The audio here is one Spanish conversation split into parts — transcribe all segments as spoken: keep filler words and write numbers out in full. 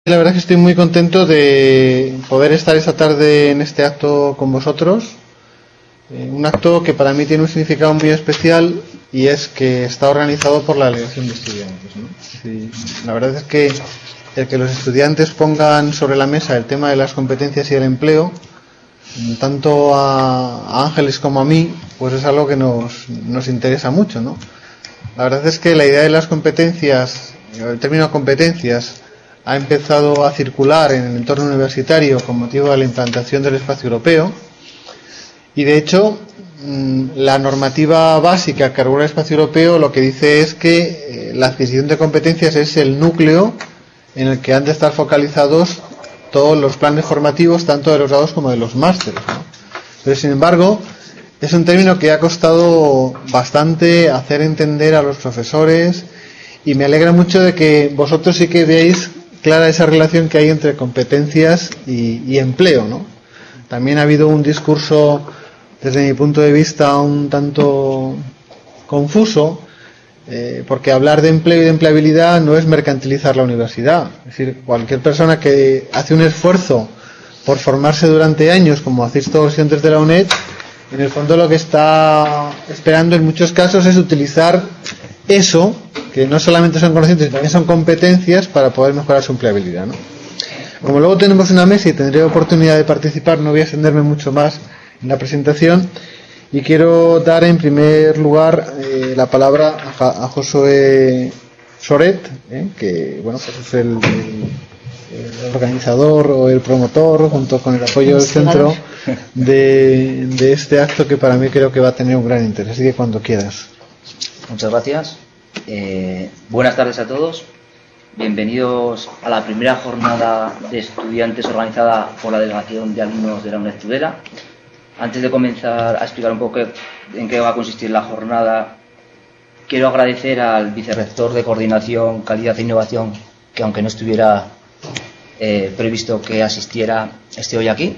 La verdad es que estoy muy contento de poder estar esta tarde en este acto con vosotros. Eh, un acto que para mí tiene un significado muy especial y es que está organizado por la Delegación de Estudiantes, ¿no? Sí, la verdad es que el que los estudiantes pongan sobre la mesa el tema de las competencias y el empleo, tanto a, a Ángeles como a mí, pues es algo que nos, nos interesa mucho, ¿no? La verdad es que la idea de las competencias, el término competencias, ha empezado a circular en el entorno universitario con motivo de la implantación del espacio europeo y de hecho la normativa básica que regula el espacio europeo lo que dice es que la adquisición de competencias es el núcleo en el que han de estar focalizados todos los planes formativos tanto de los grados como de los másteres, ¿no? Pero sin embargo es un término que ha costado bastante hacer entender a los profesores y me alegra mucho de que vosotros sí que veáis clara esa relación que hay entre competencias y, y empleo, ¿no? También ha habido un discurso, desde mi punto de vista, un tanto confuso, eh, porque hablar de empleo y de empleabilidad no es mercantilizar la universidad. Es decir, cualquier persona que hace un esfuerzo por formarse durante años, como hacéis todos los estudiantes de la UNED, en el fondo lo que está esperando en muchos casos es utilizar eso, que no solamente son conocimientos, sino también son competencias para poder mejorar su empleabilidad, ¿no? Como luego tenemos una mesa y tendré oportunidad de participar, no voy a extenderme mucho más en la presentación y quiero dar en primer lugar eh, la palabra a, a Josué Soret, eh, que bueno, pues es el, el, el organizador o el promotor, junto con el apoyo del centro, de, de este acto que para mí creo que va a tener un gran interés. Así que cuando quieras. Muchas gracias. Eh, buenas tardes a todos. Bienvenidos a la primera jornada de estudiantes organizada por la Delegación de Alumnos de la UNED Tudela. Antes de comenzar a explicar un poco en qué va a consistir la jornada, quiero agradecer al vicerrector de Coordinación, Calidad e Innovación, que aunque no estuviera eh, previsto que asistiera, esté hoy aquí.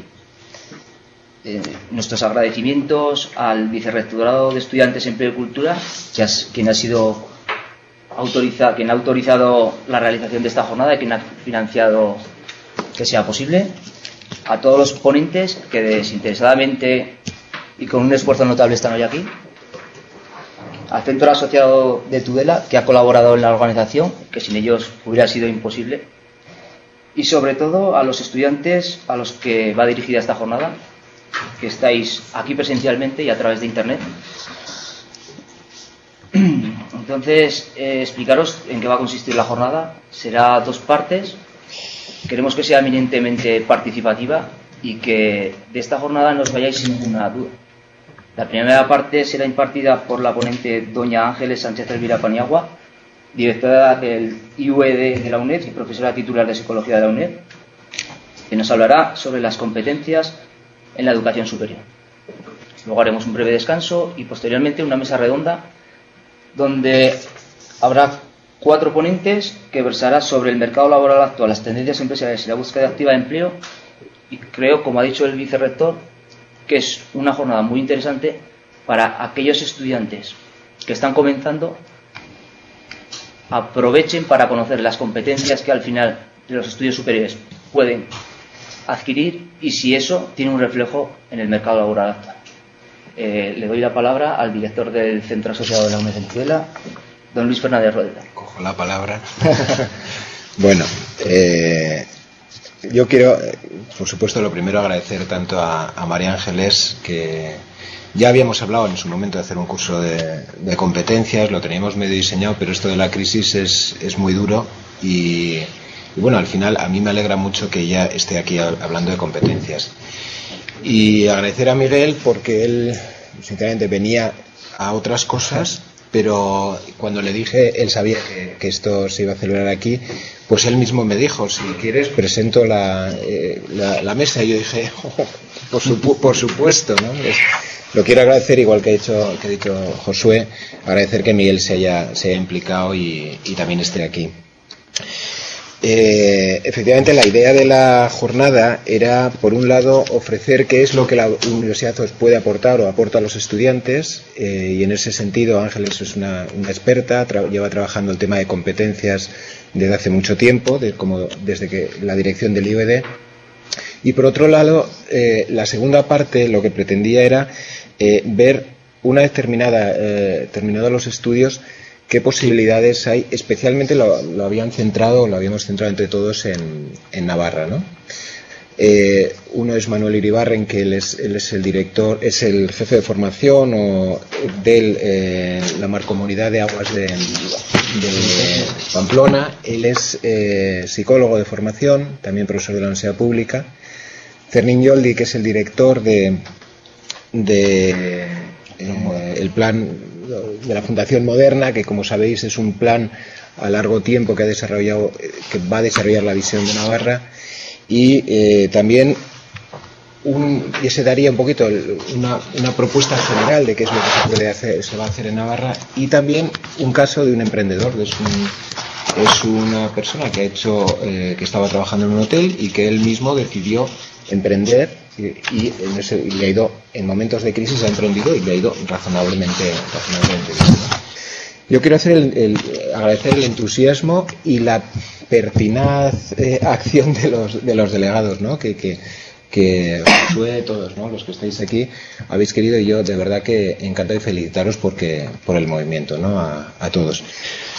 Eh, nuestros agradecimientos al Vicerrectorado de Estudiantes, Empleo y Cultura, que has, quien ha sido autoriza, quien ha autorizado la realización de esta jornada y quien ha financiado que sea posible, a todos los ponentes que desinteresadamente y con un esfuerzo notable están hoy aquí, al Centro Asociado de Tudela, que ha colaborado en la organización, que sin ellos hubiera sido imposible, y sobre todo a los estudiantes a los que va dirigida esta jornada, que estáis aquí presencialmente y a través de internet. Entonces, eh, explicaros en qué va a consistir la jornada. Será dos partes. Queremos que sea eminentemente participativa y que de esta jornada no os vayáis sin ninguna duda. La primera parte será impartida por la ponente doña Ángeles Sánchez Elvira Paniagua, directora del I U E D de la UNED y profesora titular de Psicología de la UNED, que nos hablará sobre las competencias en la educación superior. Luego haremos un breve descanso y posteriormente una mesa redonda donde habrá cuatro ponentes que versará sobre el mercado laboral actual, las tendencias empresariales y la búsqueda activa de empleo, y creo, como ha dicho el vicerrector, que es una jornada muy interesante para aquellos estudiantes que están comenzando. Aprovechen para conocer las competencias que al final de los estudios superiores pueden adquirir y si eso tiene un reflejo en el mercado laboral actual. Eh, le doy la palabra al director del Centro Asociado de la UNED en Tudela, don Luis Fernández Rodela. Cojo la palabra. Bueno, eh, yo quiero, por supuesto, lo primero agradecer tanto a, a María Ángeles, que ya habíamos hablado en su momento de hacer un curso de, de competencias, lo teníamos medio diseñado, pero esto de la crisis es, es muy duro y Y bueno, al final a mí me alegra mucho que ella esté aquí hablando de competencias. Y agradecer a Miguel porque él, sinceramente, venía a otras cosas, pero cuando le dije, él sabía que, que esto se iba a celebrar aquí, pues él mismo me dijo, si quieres presento la, eh, la, la mesa. Y yo dije, oh, por, supu- por supuesto, ¿no? Es, lo quiero agradecer, igual que ha dicho, que ha dicho Josué, agradecer que Miguel se haya, se haya implicado y, y también esté aquí. Eh, efectivamente, la idea de la jornada era, por un lado, ofrecer qué es lo que la universidad os puede aportar o aporta a los estudiantes, eh, y en ese sentido Ángeles es una, una experta, tra- lleva trabajando el tema de competencias desde hace mucho tiempo, de, como desde que la dirección del I V D. Y por otro lado, eh, la segunda parte lo que pretendía era eh, ver, una vez terminada, eh, terminados los estudios, qué posibilidades hay. Especialmente lo, lo habían centrado, lo habíamos centrado entre todos en, en Navarra, ¿no? Eh, uno es Manuel Iribarren, que él es, él es el director, es el jefe de formación o de eh, la Mancomunidad de Aguas de, de Pamplona. Él es eh, psicólogo de formación, también profesor de la Universidad Pública. Fermín Yoldi, que es el director de, de eh, el plan de la Fundación Moderna, que como sabéis es un plan a largo tiempo que ha desarrollado, que va a desarrollar la visión de Navarra. Y eh, también un, y ese daría un poquito una, una propuesta general de qué es lo que se puede hacer, se va a hacer en Navarra, y también un caso de un emprendedor. Es, un, es una persona que ha hecho eh, que estaba trabajando en un hotel y que él mismo decidió emprender y, y, en ese, y le ha ido, en momentos de crisis ha emprendido y le ha ido razonablemente, razonablemente bien. Yo quiero hacer el, el, agradecer el entusiasmo y la pertinaz eh, acción de los, de los delegados, ¿no? Que, que, que Josué, todos, ¿no? Los que estáis aquí, habéis querido, y yo de verdad que encantado de felicitaros porque, por el movimiento, ¿no? A, a todos.